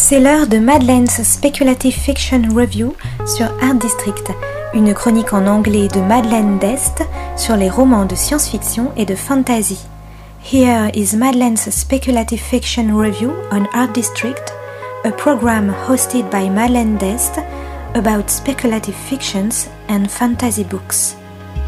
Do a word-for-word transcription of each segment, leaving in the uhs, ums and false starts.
C'est l'heure de Madeleine's Speculative Fiction Review sur Art District, une chronique en anglais de Madeleine d'Est sur les romans de science-fiction et de fantasy. Here is Madeleine's Speculative Fiction Review on Art District, a program hosted by Madeleine d'Est about speculative fictions and fantasy books.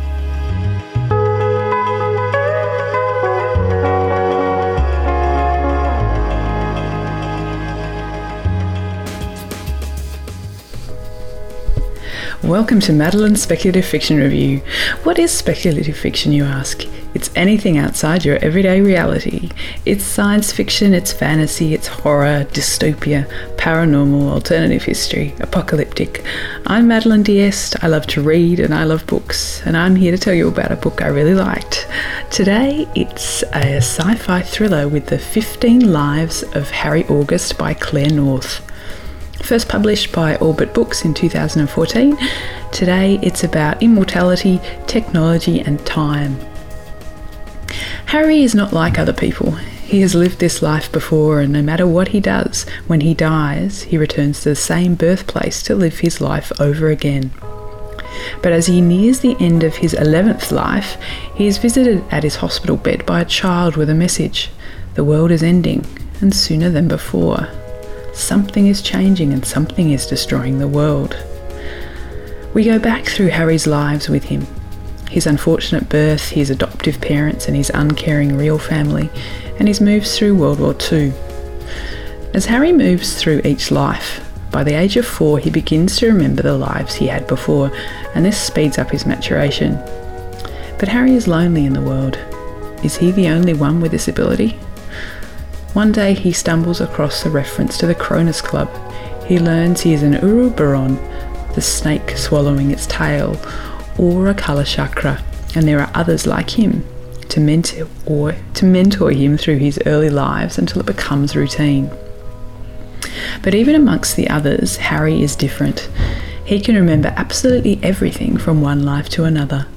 Welcome to Madeleine's Speculative Fiction Review. What is speculative fiction, you ask? It's anything outside your everyday reality. It's science fiction, it's fantasy, it's horror, dystopia, paranormal, alternative history, apocalyptic. I'm Madeleine d'Est. I love to read and I love books, and I'm here to tell you about a book I really liked. Today it's a sci-fi thriller with the fifteen Lives of Harry August by Claire North. First published by Orbit Books in two thousand fourteen, today it's about immortality, technology and time. Harry is not like other people. He has lived this life before, and no matter what he does, when he dies, he returns to the same birthplace to live his life over again. But as he nears the end of his eleventh life, he is visited at his hospital bed by a child with a message. The world is ending, and sooner than before. Something is changing and something is destroying the world. We go back through Harry's lives with him. His unfortunate birth, his adoptive parents and his uncaring real family, and his moves through World War Two. As Harry moves through each life, by the age of four he begins to remember the lives he had before, and this speeds up his maturation. But Harry is lonely in the world. Is he the only one with this ability? One day he stumbles across a reference to the Cronus Club. He learns he is an Ouroboron, the snake swallowing its tail, or a Kala Chakra, and there are others like him to mentor or to mentor him through his early lives until it becomes routine. But even amongst the others, Harry is different. He can remember absolutely everything from one life to another.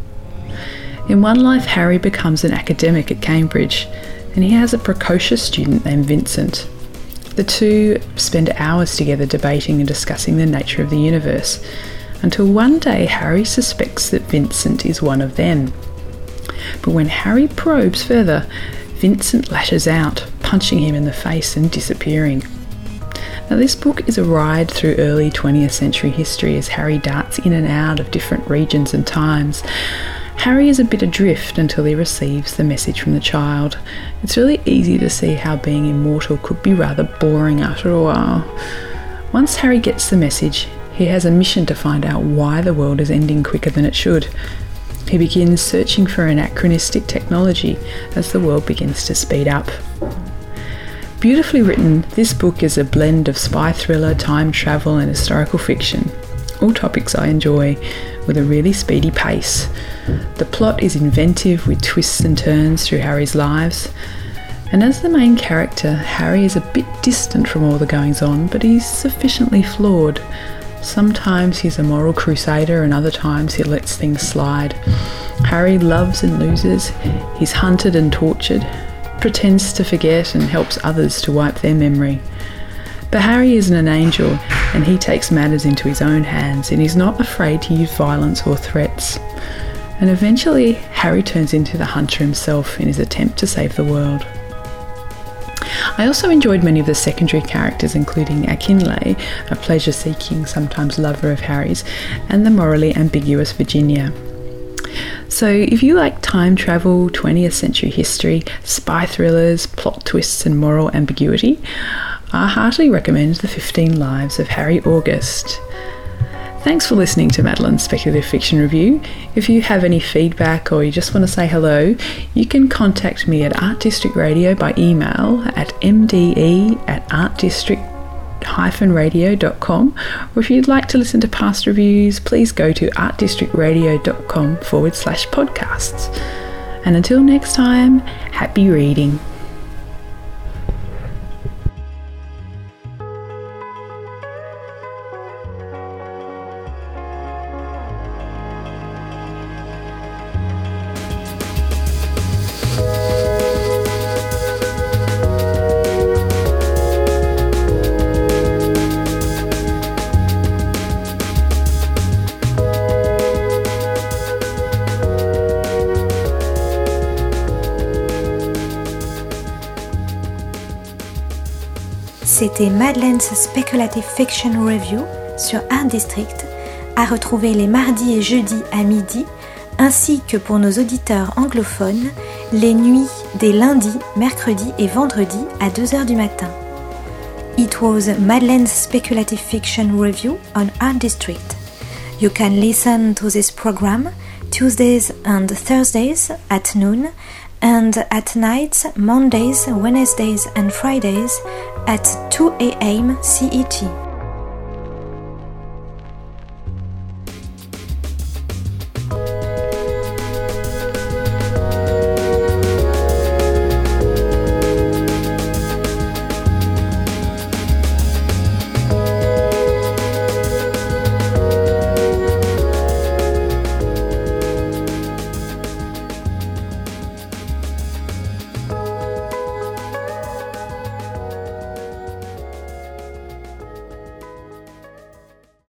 In one life, Harry becomes an academic at Cambridge, and he has a precocious student named Vincent. The two spend hours together debating and discussing the nature of the universe, until one day Harry suspects that Vincent is one of them. But when Harry probes further, Vincent lashes out, punching him in the face and disappearing. Now, this book is a ride through early twentieth century history as Harry darts in and out of different regions and times. Harry is a bit adrift until he receives the message from the child. It's really easy to see how being immortal could be rather boring after a while. Once Harry gets the message, he has a mission to find out why the world is ending quicker than it should. He begins searching for anachronistic technology as the world begins to speed up. Beautifully written, this book is a blend of spy thriller, time travel and historical fiction. All topics I enjoy, with a really speedy pace. The plot is inventive with twists and turns through Harry's lives, and as the main character, Harry is a bit distant from all the goings on, but he's sufficiently flawed. Sometimes he's a moral crusader and other times he lets things slide. Harry loves and loses, he's hunted and tortured, pretends to forget and helps others to wipe their memory. But Harry isn't an angel, and he takes matters into his own hands, and he's not afraid to use violence or threats. And eventually, Harry turns into the hunter himself in his attempt to save the world. I also enjoyed many of the secondary characters, including Akinlay, a pleasure-seeking, sometimes lover of Harry's, and the morally ambiguous Virginia. So if you like time travel, twentieth century history, spy thrillers, plot twists and moral ambiguity, I heartily recommend The fifteen Lives of Harry August. Thanks for listening to Madeleine's Speculative Fiction Review. If you have any feedback or you just want to say hello, you can contact me at Art District Radio by email at m d e at art district dash radio dot com, or if you'd like to listen to past reviews, please go to artdistrictradio.com forward slash podcasts. And until next time, happy reading. C'était Madeleine's Speculative Fiction Review sur Art District, à retrouver les mardis et jeudis à midi, ainsi que pour nos auditeurs anglophones, les nuits des lundis, mercredis et vendredis à deux heures du matin. It was Madeleine's Speculative Fiction Review on Art District. You can listen to this program Tuesdays and Thursdays at noon, and at night Mondays, Wednesdays and Fridays at two a.m. C E T.